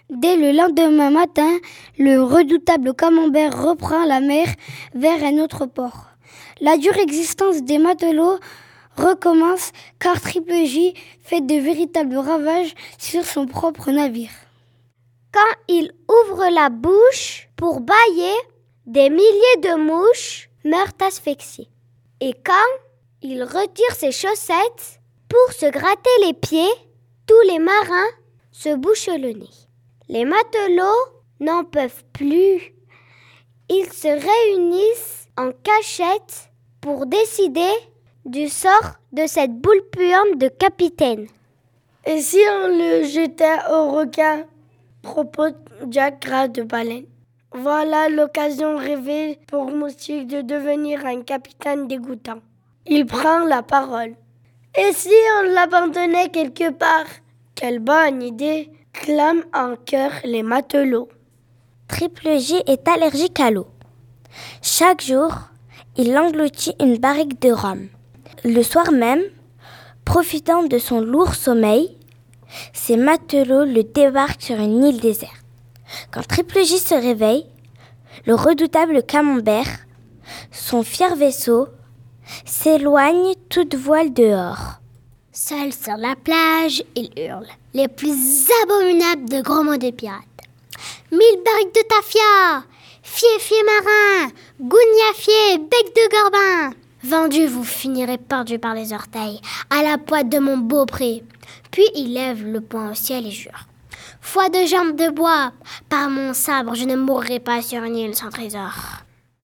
Dès le lendemain matin, le redoutable camembert reprend la mer vers un autre port. La dure existence des matelots recommence car Triple J fait de véritables ravages sur son propre navire. Quand il ouvre la bouche pour bâiller, des milliers de mouches meurent asphyxiées. Et quand il retire ses chaussettes pour se gratter les pieds, tous les marins se bouchent le nez. Les matelots n'en peuvent plus. Ils se réunissent en cachette pour décider du sort de cette boule puante de capitaine. Et si on le jetait au requin, propose Jack Gras de Baleine. Voilà l'occasion rêvée pour Moustique de devenir un capitaine dégoûtant. Il prend la parole. Et si on l'abandonnait quelque part? Quelle bonne idée, clament en chœur les matelots. Triple J est allergique à l'eau. Chaque jour, il engloutit une barrique de rhum. Le soir même, profitant de son lourd sommeil, ses matelots le débarquent sur une île déserte. Quand Triple J se réveille, le redoutable camembert, son fier vaisseau, s'éloigne toute voile dehors. Seul sur la plage, il hurle les plus abominables de gros mots des pirates. 1000 barriques de tafia, fié marin, gougnafié, bec de gorbin. Vendu, vous finirez perdu par les orteils, à la pointe de mon beau pré. Puis il lève le poing au ciel et jure. Foi de jambes de bois, par mon sabre, je ne mourrai pas sur une île sans trésor.